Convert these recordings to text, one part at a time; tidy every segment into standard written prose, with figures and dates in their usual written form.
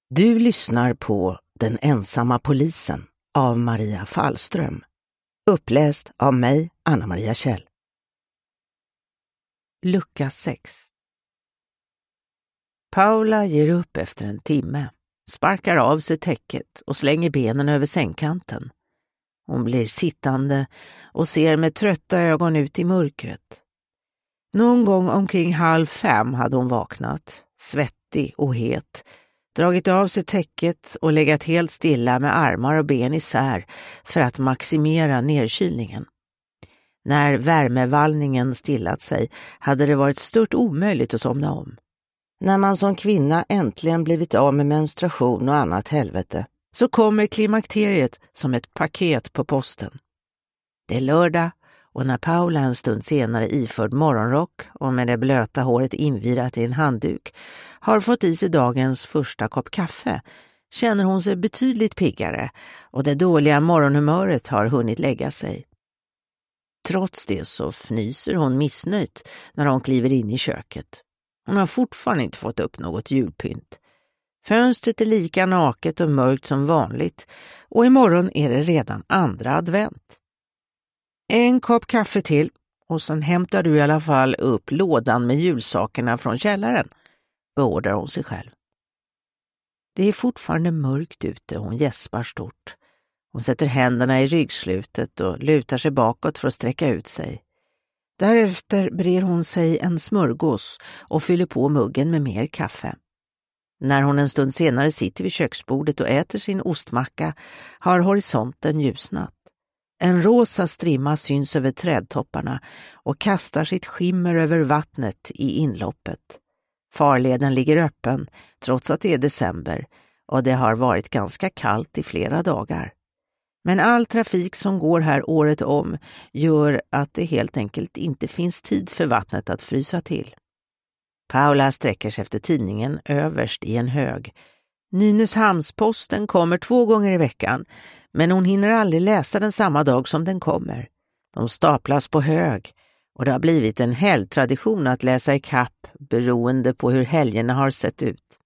Du lyssnar på Den ensamma polisen av Maria Fallström. Uppläst av mig, Anna-Maria Kjell. Lucka 6. Paula ger upp efter en timme, sparkar av sig täcket och slänger benen över sängkanten. Hon blir sittande och ser med trötta ögon ut i mörkret. Någon gång omkring 4:30 hade hon vaknat, svettig och het, dragit av sig täcket och legat helt stilla med armar och ben isär för att maximera nedkylningen. När värmevallningen stillat sig hade det varit stört omöjligt att somna om. När man som kvinna äntligen blivit av med menstruation och annat helvete så kommer klimakteriet som ett paket på posten. Det är lördag och när Paula en stund senare iförd morgonrock och med det blöta håret invirat i en handduk har fått i sig dagens första kopp kaffe känner hon sig betydligt piggare och det dåliga morgonhumöret har hunnit lägga sig. Trots det så fnyser hon missnöjt när hon kliver in i köket. Hon har fortfarande inte fått upp något julpynt. Fönstret är lika naket och mörkt som vanligt och imorgon är det redan andra advent. En kopp kaffe till och sen hämtar du i alla fall upp lådan med julsakerna från källaren, beordrar hon sig själv. Det är fortfarande mörkt ute och hon gäspar stort. Hon sätter händerna i ryggslutet och lutar sig bakåt för att sträcka ut sig. Därefter brer hon sig en smörgås och fyller på muggen med mer kaffe. När hon en stund senare sitter vid köksbordet och äter sin ostmacka har horisonten ljusnat. En rosa strimma syns över trädtopparna och kastar sitt skimmer över vattnet i inloppet. Farleden ligger öppen trots att det är december och det har varit ganska kallt i flera dagar. Men all trafik som går här året om gör att det helt enkelt inte finns tid för vattnet att frysa till. Paula sträcker sig efter tidningen överst i en hög. Nynäshamnsposten kommer 2 gånger i veckan, men hon hinner aldrig läsa den samma dag som den kommer. De staplas på hög och det har blivit en helgtradition att läsa i kapp beroende på hur helgerna har sett ut.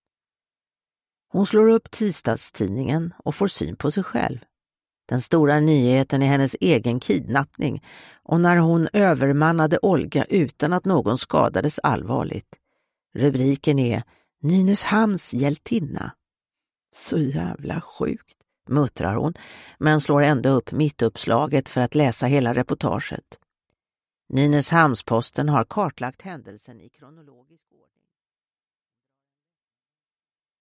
Hon slår upp tisdagstidningen och får syn på sig själv. Den stora nyheten är hennes egen kidnappning och när hon övermannade Olga utan att någon skadades allvarligt. Rubriken är Nynäshamns hjältinna. Så jävla sjukt, muttrar hon, men slår ändå upp mittuppslaget för att läsa hela reportaget. Nynäshamnsposten har kartlagt händelsen i kronologisk ordning.